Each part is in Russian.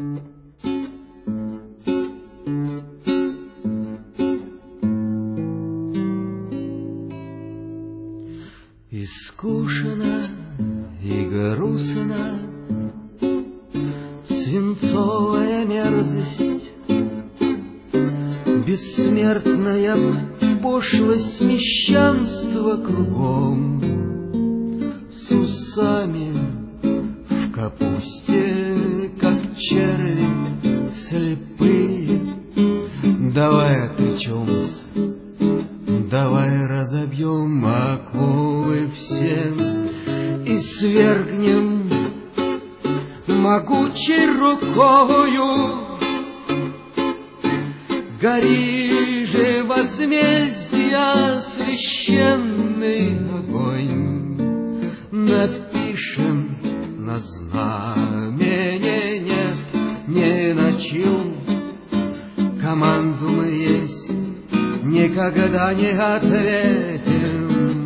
И скучно, и грустно, свинцовая мерзость, бессмертная пошлость, мещанство кругом, с усами в капусте, как черви слепые. Давай отречемся, давай разобьем оковы все и свергнем могучей рукою. Гори же возмездия священный огонь, напишем на знамени, нет, не на чью команду мы есть, никогда не ответим.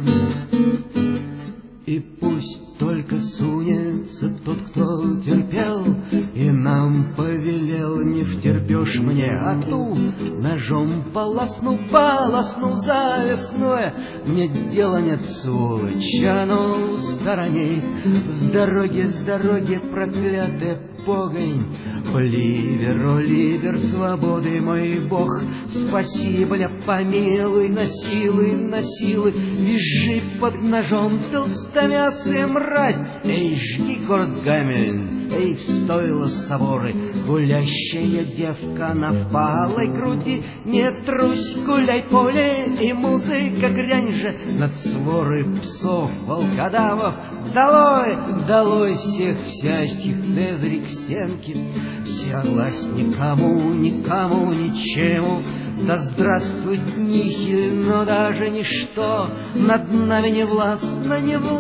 И пусть только сунется тот, кто терпел и нам повелел, не втерпешь мне, а ту ножом полосну завесное. Мне дела нет, сволочь, а ну сторонись, с дороги проклятая погонь. Ливер, о ливер, свободы мой Бог, спасибо, ля, помилуй, насилуй, визжи под ножом, толстомясая мразь. Эй, жги город Гамельн, эй, в стойло соборы, гулящая девка на впалой груди, не трусь, гуляй поле, и музыка грянь же над своры псов, волкодавов. Долой всех всяческих Цезарей к стенке, вся власть никому, ничему. Да здравствует нихиль, но даже ничто над нами не властно.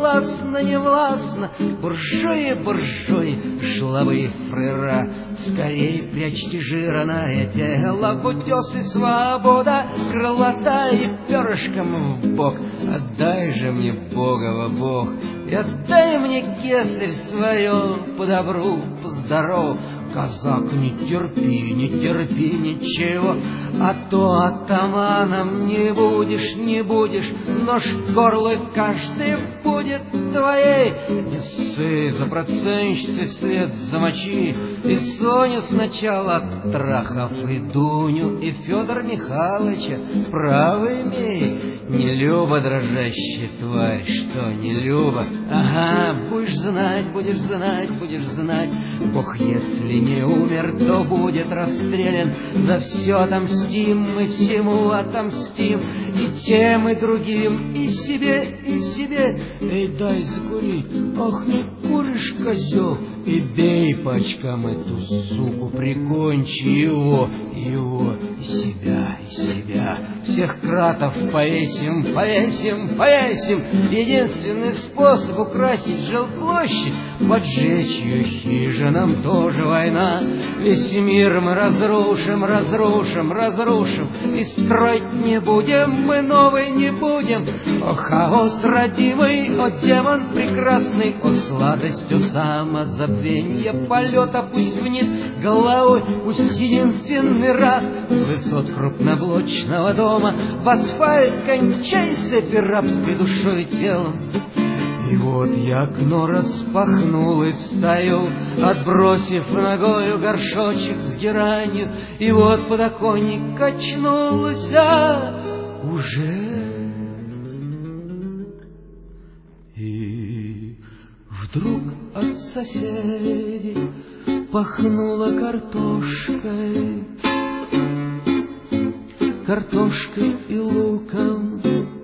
Буржуи, шлавы фрера, скорей прячьте жирное тело в утес, и свобода крылата и перышком в бок. Отдай же мне Бога во Бог, и отдай мне кесарь свое по добру, по здорову. Казак, не терпи ничего, а то атаманом не будешь, нож в горло каждый будет твоей. Не ссы, за процентщицы вслед замочи, и Соню сначала трахав, и Дуню, и Федора Михайловича, право имей. Не люба, дрожащая тварь, что не люба? Ага, будешь знать, Бог, если не умер, то будет расстрелян. За все отомстим, мы всему отомстим, и тем, и другим, и себе. Эй, дай закурить, ах, не куришь, козел, и бей по очкам эту суку, прикончи его, и себя. Всех кратов повесим. Единственный способ украсить жилплощадь — поджечь ее хижинам, тоже война. Весь мир мы разрушим, и строить не будем, мы новый не будем. О хаос родимый, о демон прекрасный, о сладость, о самозабвенье полета, пусть вниз головой, пусть единственный раз с высот крупноблочного дома в асфальт кончай с этой рабской душой и телом. И вот я окно распахнул и встаю, отбросив ногою горшочек с геранью, и вот подоконник качнулся уже. И вдруг от соседей пахнуло картошкой и луком,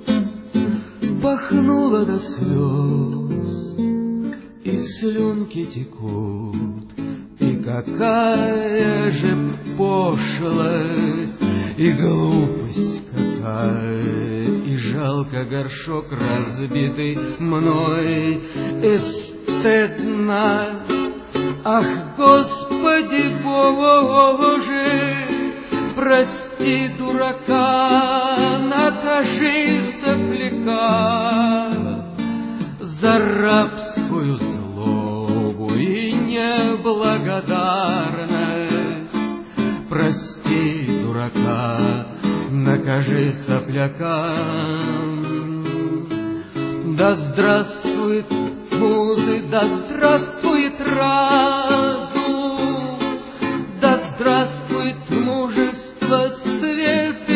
пахнуло до слез, и слюнки текут, и какая же пошлость, и глупость какая, и жалко горшок разбитый мной, и стыдно. Ах, Господи Боже, прости дурака, накажи сопляка за рабскую злобу и неблагодарность. прости дурака, накажи сопляка. Да здравствует музы, да здравствует разум, да здравствует мужество, свет и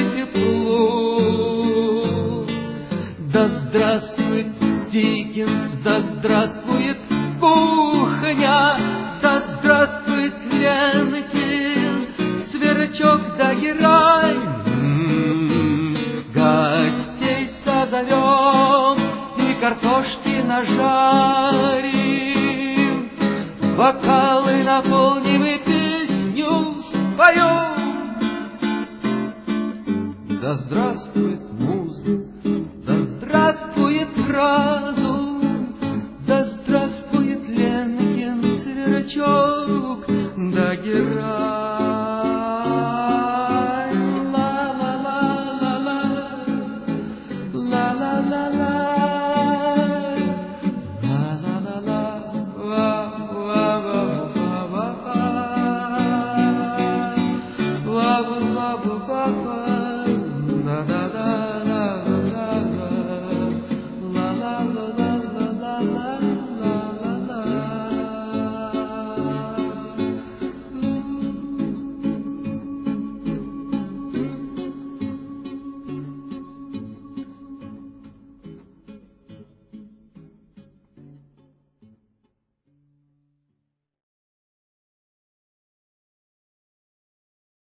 тепло. Да здравствует Диккенс, да здравствует кухня, да здравствует Ленкин, Сверчок да Герань. Гостей созовем и картошки нажарим, бокалы наполним